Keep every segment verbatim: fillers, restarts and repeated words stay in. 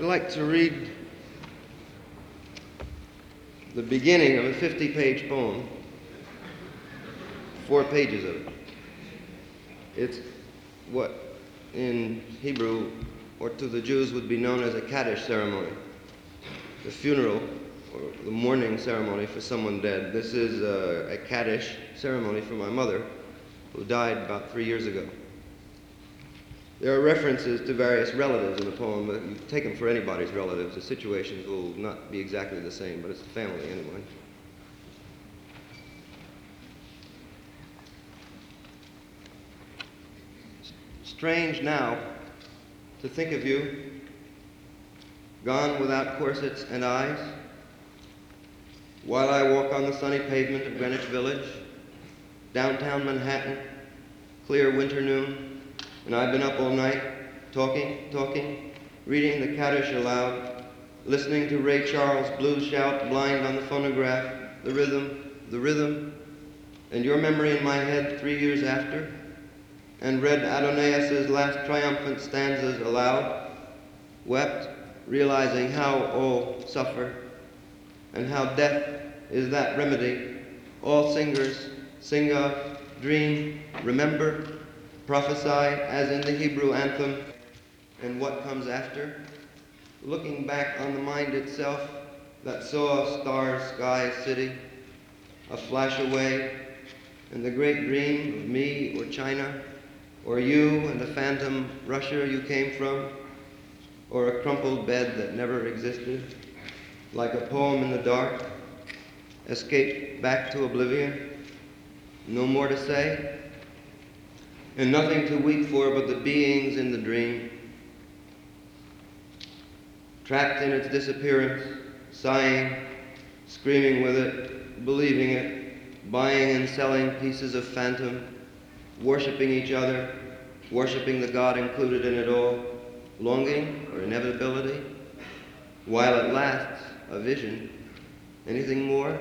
I'd like to read the beginning of a fifty-page poem, four pages of it. It's what in Hebrew or to the Jews would be known as a Kaddish ceremony, the funeral or the mourning ceremony for someone dead. This is a, a Kaddish ceremony for my mother, who died about three years ago. There are references to various relatives in the poem, but you take them for anybody's relatives. The situations will not be exactly the same, but it's the family anyway. Strange now to think of you, gone without corsets and eyes, while I walk on the sunny pavement of Greenwich Village, downtown Manhattan, clear winter noon, and I've been up all night, talking, talking, reading the Kaddish aloud, listening to Ray Charles' blues shout, blind on the phonograph, the rhythm, the rhythm, and your memory in my head three years after, and read Adonais' last triumphant stanzas aloud, wept, realizing how all suffer, and how death is that remedy all singers sing of, dream, remember, prophesy, as in the Hebrew anthem, and what comes after, looking back on the mind itself that saw a star sky city, a flash away, and the great dream of me or China, or you and the phantom Russia you came from, or a crumpled bed that never existed, like a poem in the dark, escaped back to oblivion, no more to say, and nothing to weep for but the beings in the dream, trapped in its disappearance, sighing, screaming with it, believing it, buying and selling pieces of phantom, worshipping each other, worshipping the God included in it all, longing or inevitability, while it lasts a vision. Anything more?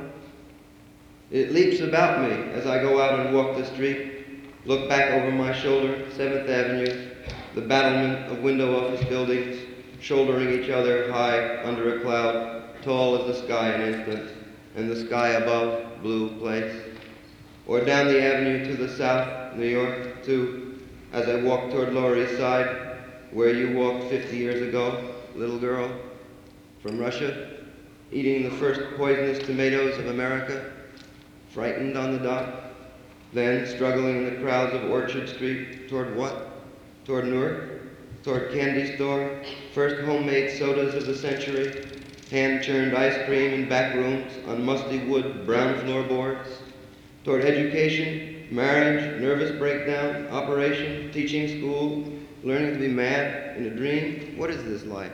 It leaps about me as I go out and walk the street, look back over my shoulder, seventh Avenue, the battlement of window office buildings, shouldering each other high under a cloud, tall as the sky an instant, and the sky above, blue place. Or down the avenue to the south, New York, too, as I walk toward Lower East Side, where you walked fifty years ago, little girl, from Russia, eating the first poisonous tomatoes of America, frightened on the dock, then struggling in the crowds of Orchard Street toward what? Toward Newark? Toward candy store, first homemade sodas of the century, hand-churned ice cream in back rooms on musty wood brown floorboards, toward education, marriage, nervous breakdown, operation, teaching school, learning to be mad in a dream. What is this life?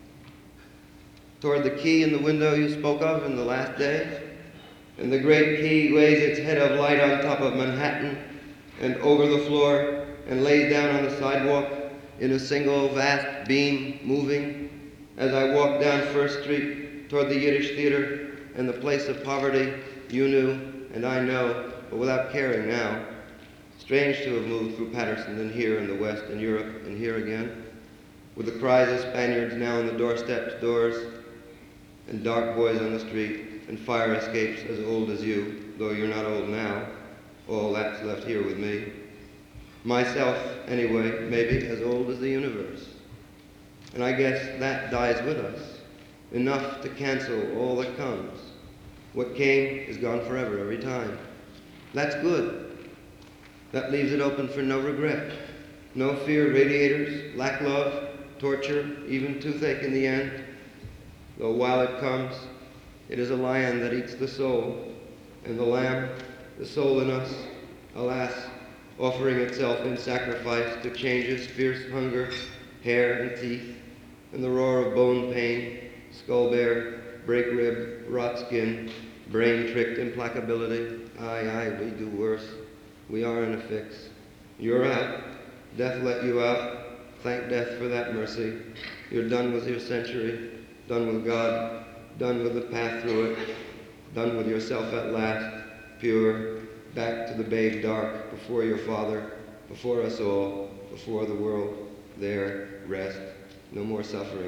Toward the key in the window you spoke of in the last days, and the great key lays its head of light on top of Manhattan and over the floor and lays down on the sidewalk in a single vast beam moving as I walk down First Street toward the Yiddish Theater and the place of poverty you knew and I know, but without caring now. Strange to have moved through Patterson and here in the West and Europe and here again, with the cries of Spaniards now on the doorsteps, doors, and dark boys on the street, and fire escapes as old as you, though you're not old now. All that's left here with me. Myself, anyway, maybe as old as the universe. And I guess that dies with us, enough to cancel all that comes. What came is gone forever every time. That's good. That leaves it open for no regret. No fear radiators, lack love, torture, even toothache in the end. Though while it comes, it is a lion that eats the soul, and the lamb, the soul in us, alas, offering itself in sacrifice to changes, fierce hunger, hair and teeth, and the roar of bone pain, skull bare, break rib, rot skin, brain-tricked implacability. Aye, aye, we do worse. We are in a fix. You're out. Death let you out. Thank death for that mercy. You're done with your century, done with God, done with the path through it, done with yourself at last, pure, back to the babe dark, before your Father, before us all, before the world. There, rest, no more suffering.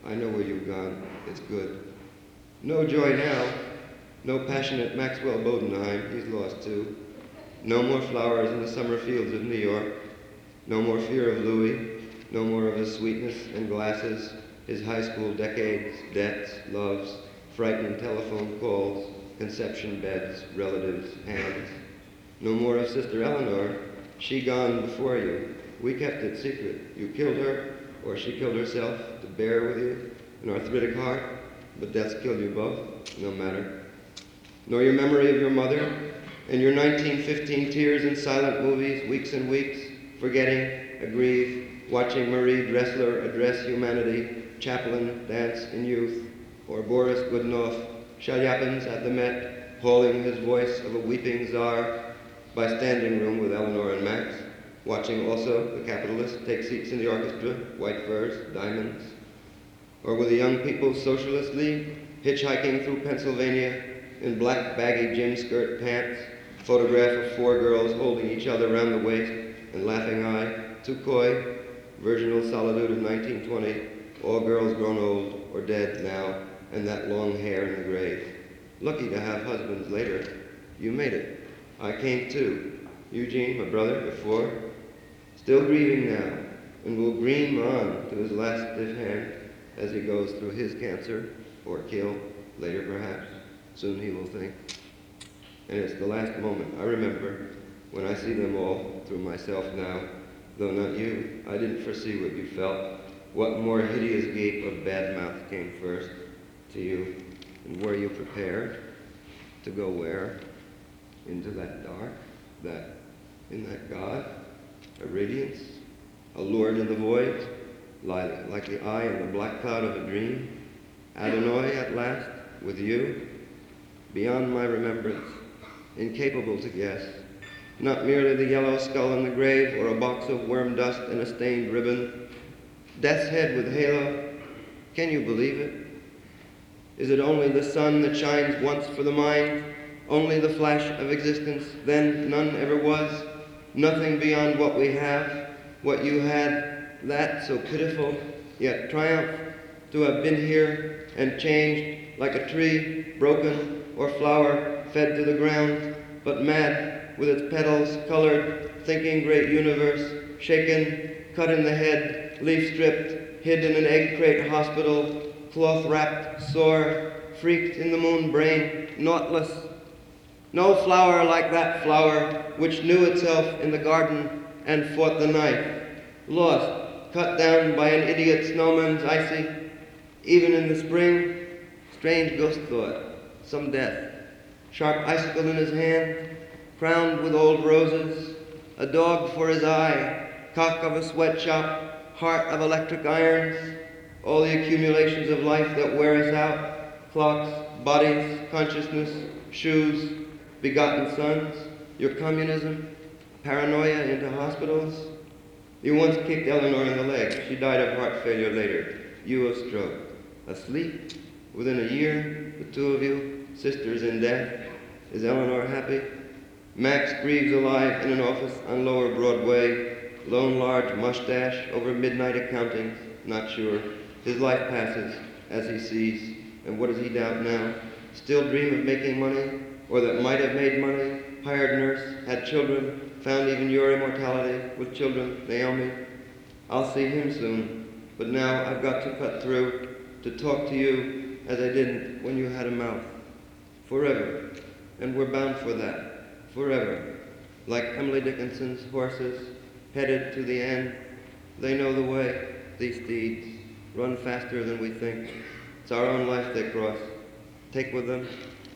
I know where you've gone. It's good. No joy now. No passionate Maxwell Bodenheim. He's lost too. No more flowers in the summer fields of New York. No more fear of Louis. No more of his sweetness and glasses, his high school decades, debts, loves, frightened telephone calls, conception beds, relatives, hands. No more of Sister Eleanor. She gone before you. We kept it secret. You killed her, or she killed herself to bear with you, an arthritic heart, but death's killed you both, no matter. Nor your memory of your mother, and your nineteen fifteen tears in silent movies, weeks and weeks, forgetting, aggrieved, watching Marie Dressler address humanity, Chaplin dance in youth, or Boris Godunov, Chelyabin's at the Met, hauling his voice of a weeping czar by standing room with Eleanor and Max, watching also the capitalists take seats in the orchestra, white furs, diamonds, or with the Young People's Socialist League, hitchhiking through Pennsylvania in black baggy gym skirt pants, photograph of four girls holding each other around the waist and laughing eye, too coy, virginal solitude of nineteen twenty, all girls grown old or dead now, and that long hair in the grave. Lucky to have husbands later. You made it. I came too. Eugene, my brother, before, still grieving now, and will dream on to his last stiff hand as he goes through his cancer, or kill, later perhaps. Soon he will think. And it's the last moment I remember when I see them all through myself now, though not you. I didn't foresee what you felt. What more hideous gape of bad mouth came first to you? And were you prepared to go where? Into that dark, that, in that God, a radiance, allured in the void, like, like the eye in the black cloud of a dream? Adonai at last, with you, beyond my remembrance, incapable to guess, not merely the yellow skull in the grave or a box of worm dust and a stained ribbon, death's head with halo. Can you believe it? Is it only the sun that shines once for the mind, only the flash of existence, then none ever was, nothing beyond what we have, what you had, that so pitiful, yet triumph, to have been here and changed like a tree, broken, or flower fed to the ground, but mad with its petals colored, thinking great universe, shaken, cut in the head, leaf stripped, hid in an egg crate hospital, cloth wrapped, sore, freaked in the moon brain, naughtless. No flower like that flower which knew itself in the garden and fought the knife, lost, cut down by an idiot snowman's icy, even in the spring, strange ghost thought, some death. Sharp icicle in his hand, crowned with old roses, a dog for his eye, cock of a sweatshop, heart of electric irons, all the accumulations of life that wear us out, clocks, bodies, consciousness, shoes, begotten sons, your communism, paranoia into hospitals. You once kicked Eleanor in the leg. She died of heart failure later. You of stroke. Asleep? Within a year, the two of you, sisters in death. Is Eleanor happy? Max grieves alive in an office on Lower Broadway, lone large mustache over midnight accounting, not sure. His life passes as he sees, and what does he doubt now? Still dream of making money, or that might have made money, hired nurse, had children, found even your immortality with children, Naomi. I'll see him soon, but now I've got to cut through to talk to you as I didn't when you had a mouth. Forever, and we're bound for that, forever. Like Emily Dickinson's horses, headed to the end. They know the way, these steeds, run faster than we think. It's our own life they cross. Take with them.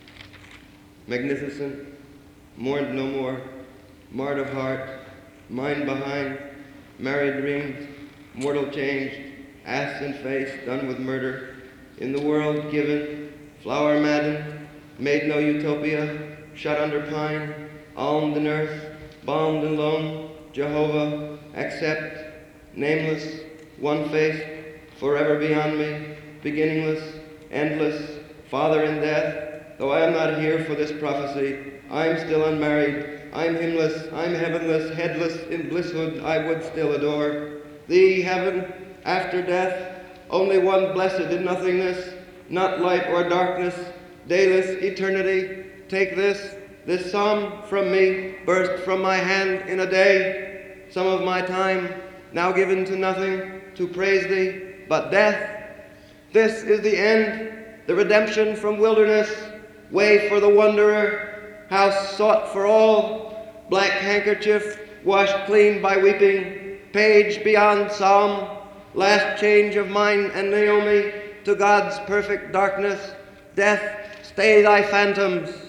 Magnificent, mourned no more, marred of heart, mind behind, married dreams, mortal changed, ass in face, done with murder, in the world given, flower maddened, made no utopia, shut under pine, almed in earth, balmed and lone, Jehovah, accept, nameless, one-faced, forever beyond me, beginningless, endless, Father in death. Though I am not here for this prophecy, I'm still unmarried, I'm himless, I'm heavenless, headless, in blisshood I would still adore. Thee, heaven, after death, only one blessed in nothingness, not light or darkness, dayless eternity. Take this, this psalm from me, burst from my hand in a day, some of my time, now given to nothing, to praise thee, but death. This is the end, the redemption from wilderness, way for the wanderer, house sought for all, black handkerchief washed clean by weeping, page beyond psalm, last change of mine and Naomi to God's perfect darkness. Death, stay thy phantoms.